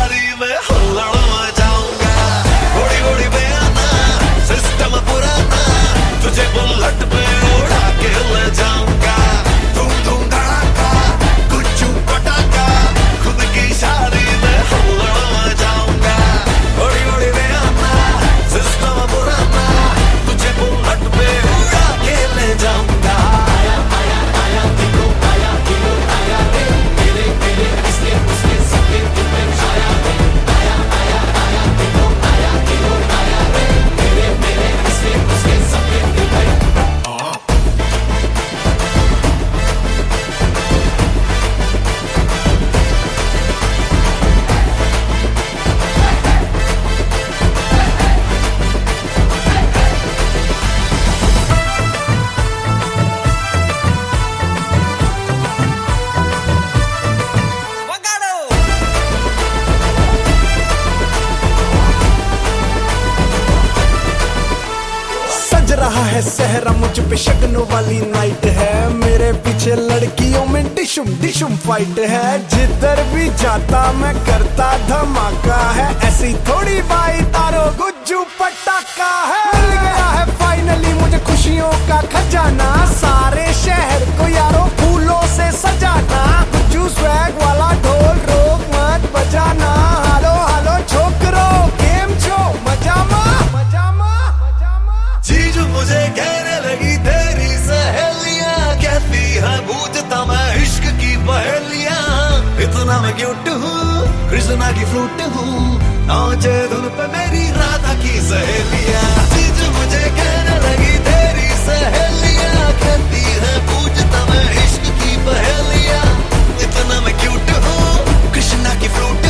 शादी में हुल्लड़ मचाऊंगा। घोड़ी घोड़ी बयाना सिस्टम पुराना, तुझे बुलेट पे उड़ा के ले जाऊंगा। धूम धूम धड़ाका गुच्चू पटाखा, खुद की शादी में हुल्लड़ मचाऊंगा। घोड़ी घोड़ी बयाना सिस्टम पुराना, तुझे बुलेट पे उड़ा के ले जाऊंगा। आया आया आया देखो आया हीरो आया रे, मेरे मेरे इसके उसके सबके दिल में छाया रे। आया आया आया देखो आया हीरो आया रे, मेरे मेरे इसके उसके सबके दिल में। सज रहा है सहरा, मुझ पे शगनों वाली नाइट है। मेरे पीछे लड़कियों में डिशुम डिशुम फाइट है। जिधर भी जाता मैं करता धमाका है। ऐसी थोड़ी बाई तारो गुज्जू पटाखा है। मिल गया है फाइनली मुझे खुशियों का खजाना। सारे शहर को यारो फूलों से सजाना। गुज्जू स्वैग वाला ढोल रोक मत बजाना। हालो हालो छोकरो गेम छो मजामा मजामा मजामा। चीज मुझे कहने लगी तेरी सहेलियां, कहती है बूझता मैं इश्क की पहेलियां। इतना मैं क्यूट हूँ, कृष्णा की फ्लूट हूँ, नाचे धुन पे मेरी राधा की सहेलियां। चीज मुझे कहने लगी तेरी सहेलियां, कहती है बूझता मैं इश्क की पहेलियां। इतना मैं क्यूट हूँ, कृष्णा की फ्लूट